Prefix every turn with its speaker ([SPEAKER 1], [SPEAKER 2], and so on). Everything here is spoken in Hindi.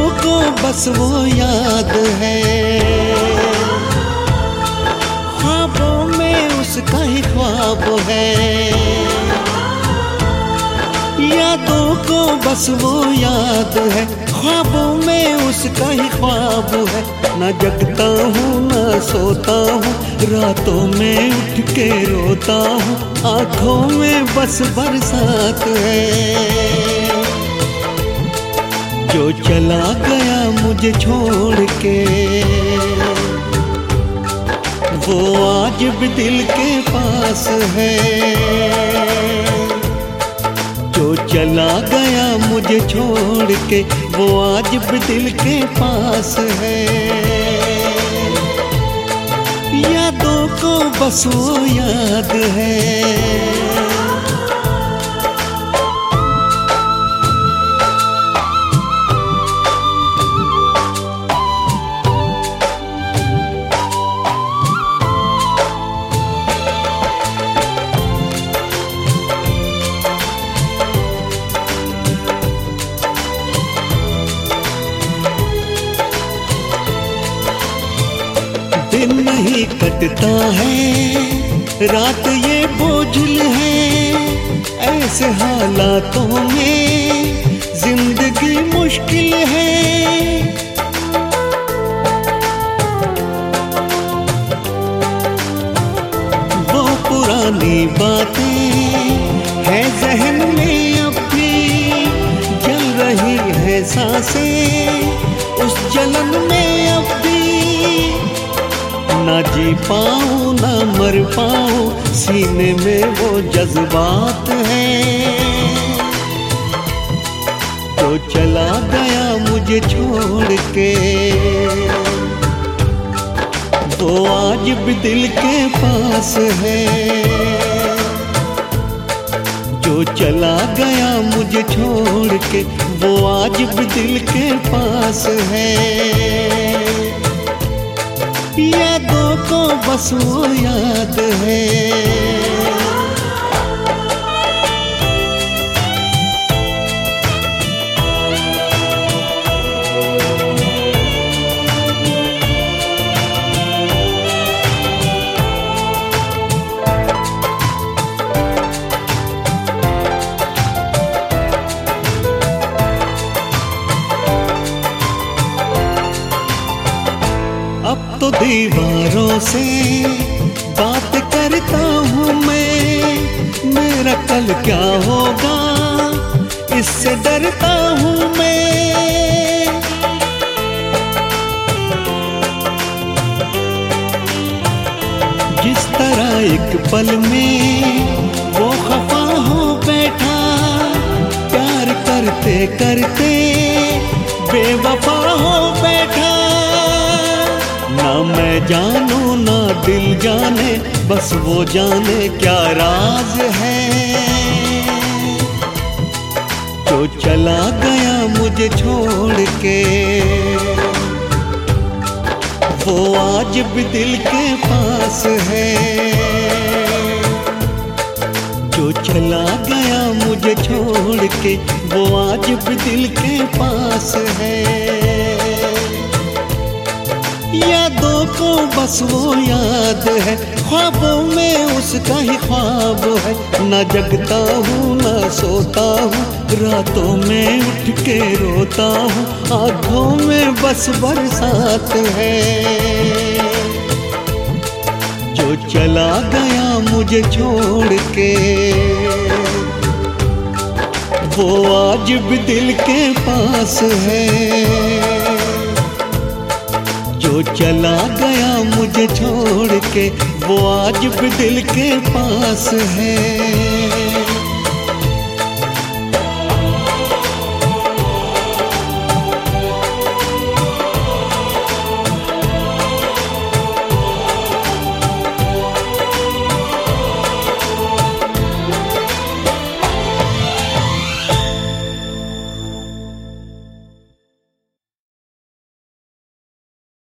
[SPEAKER 1] यादों को बस वो याद है, ख्वाबों में उसका ही ख्वाब है। यादों को बस वो याद है, ख्वाबों में उसका ही ख्वाब है। न जगता हूँ न सोता हूँ, रातों में उठ के रोता हूँ, आँखों में बस बरसात है। जो चला गया मुझे छोड़ के, वो आज भी दिल के पास है। जो चला गया मुझे छोड़ के, वो आज भी दिल के पास है। यादों को बस वो याद है। दिन नहीं कटता है, रात ये बोझिल है। ऐसे हालातों में जिंदगी मुश्किल है। वो पुरानी बातें है जहन में अब भी, जल रही है सांसें उस जलन में अब भी। ना जी पाऊं ना मर पाऊं, सीने में वो जज्बात है। तो चला गया मुझे छोड़ के, वो आज भी दिल के पास है। जो चला गया मुझे छोड़ के, वो आज भी दिल के पास है। यादों को बस वो याद है। अब तो दीवारों से बात करता हूँ मैं, मेरा कल क्या होगा इससे डरता हूँ मैं। जिस तरह एक पल में वो खफा हो बैठा, प्यार करते करते बेवफा हो बैठा। ना मैं जानूं ना दिल जाने, बस वो जाने क्या राज है। जो चला गया मुझे छोड़ के, वो आज भी दिल के पास है। जो चला गया मुझे छोड़ के, वो आज भी दिल के पास है। यादों को बस वो याद है, ख्वाबों में उसका ही ख्वाब है। न जगता हूँ न सोता हूँ, रातों में उठ के रोता हूँ, आँखों में बस बरसात है। जो चला गया मुझे छोड़ के, वो आज भी दिल के पास है। जो चला गया मुझे छोड़ के, वो आज भी दिल के पास है।